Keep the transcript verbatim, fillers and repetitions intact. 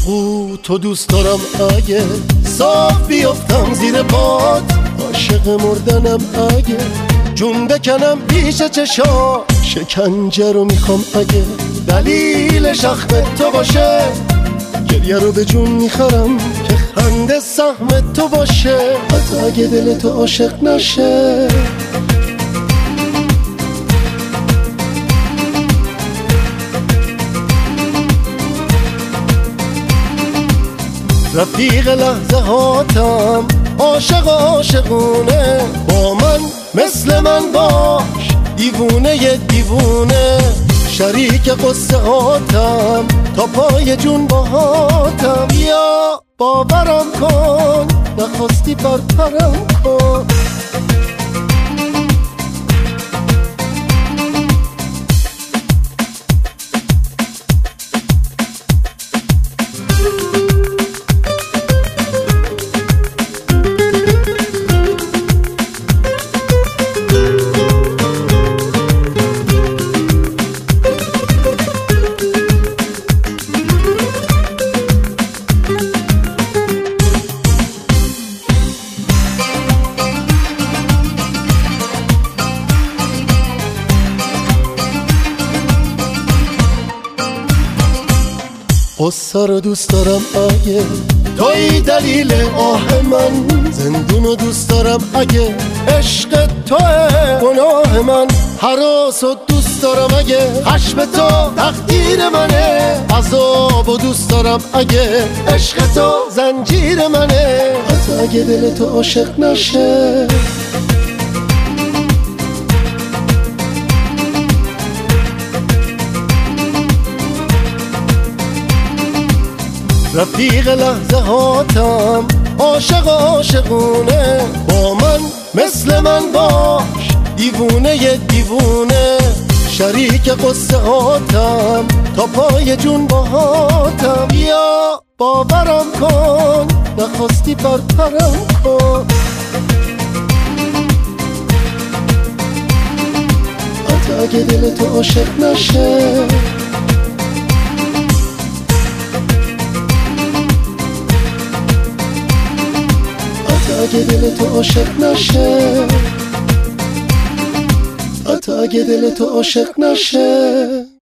آهو تو دوست دارم اگه صاف بیفتم زیر پات، عاشق مردنم اگه جون بکنم پیش چشا، شکنجه رو میخوام اگه دلیلش اخم تو باشه، گریه رو به جون میخرم که خنده سهم تو باشه، حتی اگه دل تو عاشق نشه. رفیق لحظه هاتم عاشق عاشقونه، با من مثل من باش دیوونه ی دیوونه، شریک قصه هاتم تا پای جون باهاتم، بیا باورم کن نخواستی برپرم کن. قصه رو دوست دارم اگه توی دلیل آه من، زندون رو دوست دارم اگه عشق توه گناه من، هراس رو دوست دارم اگه خشم تو تقدیر منه، عذاب رو دوست دارم اگه عشق تو زنجیر منه، حتی اگه دل تو عاشق نشه. رفیق لحظه هاتم عاشق عاشقونه، با من مثل من باش دیوونه ی دیوونه، شریک قصه هاتم تا پای جون باهاتم، بیا باورم کن نخواستی برپرم کن. حتی اگه دل تو عاشق نشه. اگه دل تو عاشق نشه، حتی اگه دل تو عاشق نشه.